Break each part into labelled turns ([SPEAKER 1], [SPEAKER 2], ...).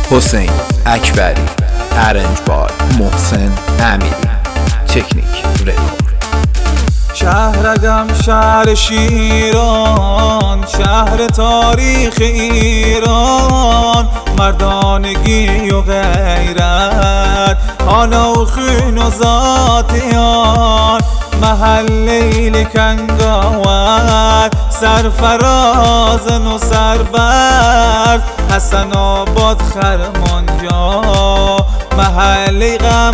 [SPEAKER 1] حسین اکبری، ارنج بای محسن امیری، تکنیک رکورد.
[SPEAKER 2] شهرگم شهر شیران، شهر تاریخ ایران، مردانگی و غیرت، حالا و خون و ذاتیان، محل لیل کنگاور، سرفرازن و سربرد، حسن آباد خرمانجا، محل غم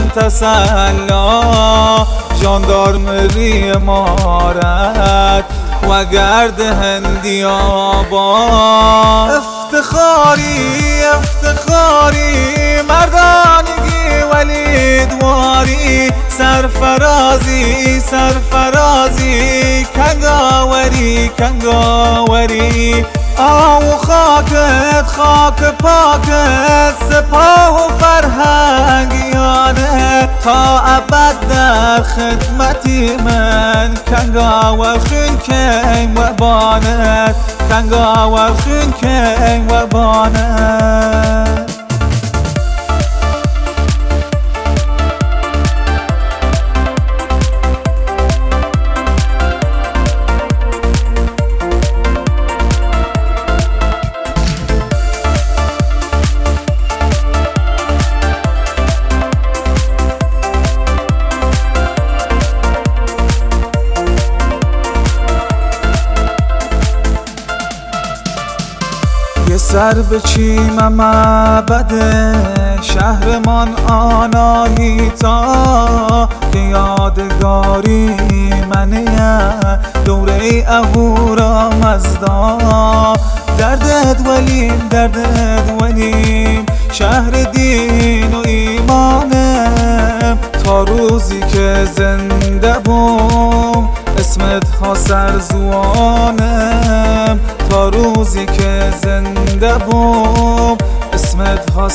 [SPEAKER 2] تسلا، ژاندارمری امارت و گرد هندی آباد. افتخاری افتخاری، مردانگی ولیدواری، سرفرازی سرفرازی، کنگاوری کنگاوری. آو خاکت خاک پاکت، سپاه و فرهنگیانه، تا ابد در خدمتی من، کنگاور خون کن و بانت، کنگاور خون کن و بانت. یه سر به چیم معبده شهرمان آناهیتا، که یادگاری منه دوره اهورا مزدا. دردت ولیم دردت ولیم، شهر دین و ایمانم، تا روزی که زنده بوم اسمت ها سرزوانم، تا روزی که زنده بوم اسمت ها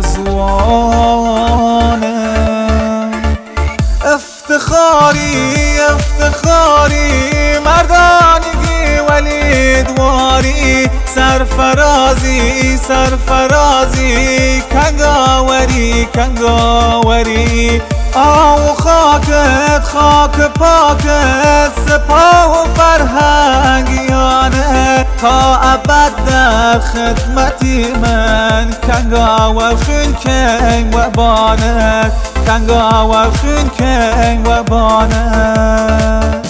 [SPEAKER 2] سرزوانم. افتخاری افتخاری، مردانگی ولیدواری، سرفرازی سرفرازی، کنگاوری کنگاوری. آو خاکت خاک پاکت، سپاه و فرهنگیانه، تا ابد در خدمتی من، کنگاور خون کن و بانت، کنگاور خون کن و بانت.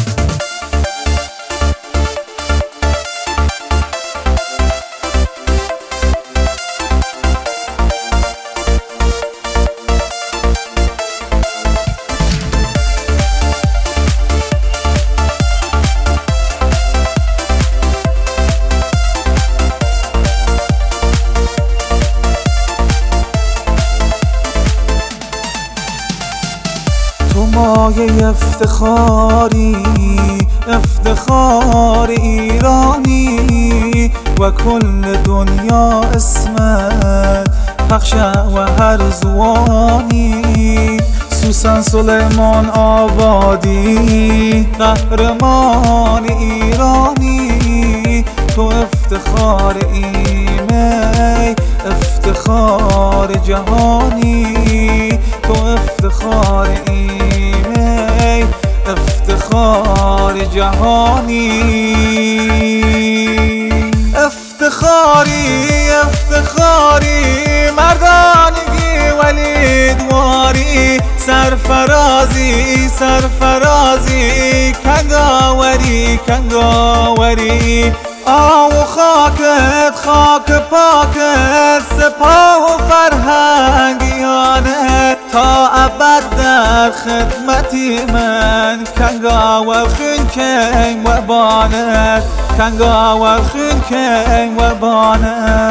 [SPEAKER 2] تو مایه افتخاری افتخار ایرانی، و کل دنیا اسمت پخش و هر زوانی. سوسن سلیمان آبادی، قهرمان ایرانی، تو افتخار ایمی، افتخار جهانی، تو افتخار ایمی، افتخار جهانی. افتخاری افتخاری، مردانگی ولیدواری، سرفرازی سرفرازی، کنگاوری کنگاوری. آو خاکت خاک پاکت، سپاه و فرهنگیانه، تا ابد در خدمتی من، کنگاور خون کن و بانت، کنگاور خون کن و بانت.